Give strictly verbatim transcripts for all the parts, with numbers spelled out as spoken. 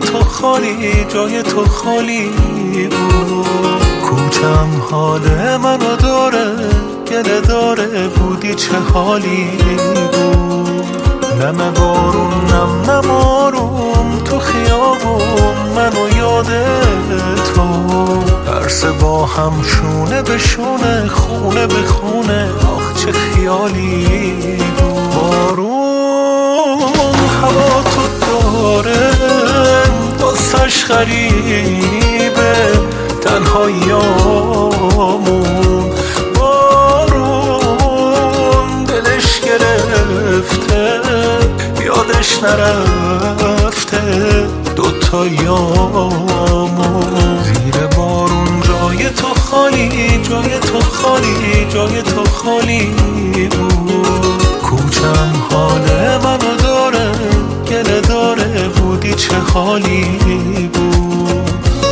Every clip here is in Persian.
تو خالی، جای تو خالی بود. کوچم حال منو داره، گله داره، بودی چه حالی بود. نم بارون نم نم آروم تو خیابون، منو یاد تو. درس با هم شونه به شونه، خونه به خونه، آخ چه خیالی بود. بارون هوا تو داره، دستش غریبه، تنهاییامون. بارون دلش گرفته، یادش نرفته دوتایامون. زیر بارون جای تو خالی، جای تو خالی، جای تو خالی بود. کوچم حال منو داره، گله داره، بودی چه حالی بود.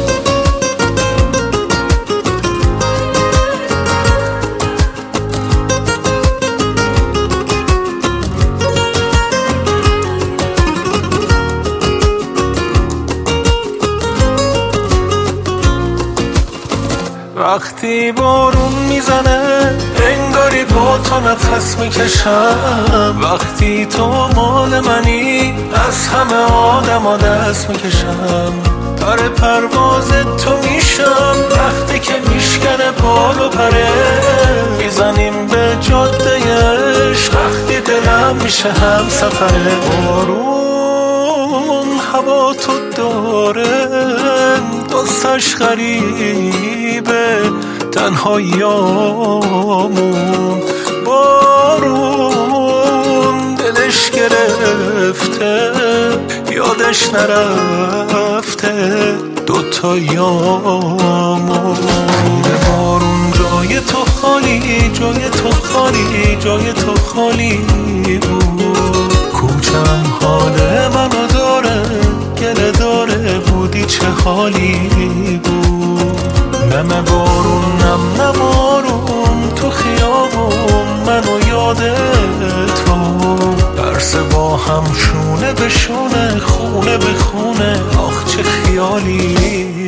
وقتی بارون میزنه انگاری با تو نفس میکشم. وقتی تو مال منی از همه آدم دست میکشم. در پرواز تو میشم وقتی که میشکنه بال و پره. میزنیم به جاده عشق وقتی دلم میشه هم سفره. بارون هوا تو داره، دستش غریبه، تنهاییامون. بارون دلش گرفته، یادش نرفته دوتایامون. زیر بارون جای تو خالی، جای تو خالی، جای تو خالی بود. کوچم حال منو داره، گله داره، بودی چه حالی بود. نم بارون نم نم آروم تو خیابون، منو یاد تو. درس با هم شونه به شونه، خونه به خونه، آخ چه خیالی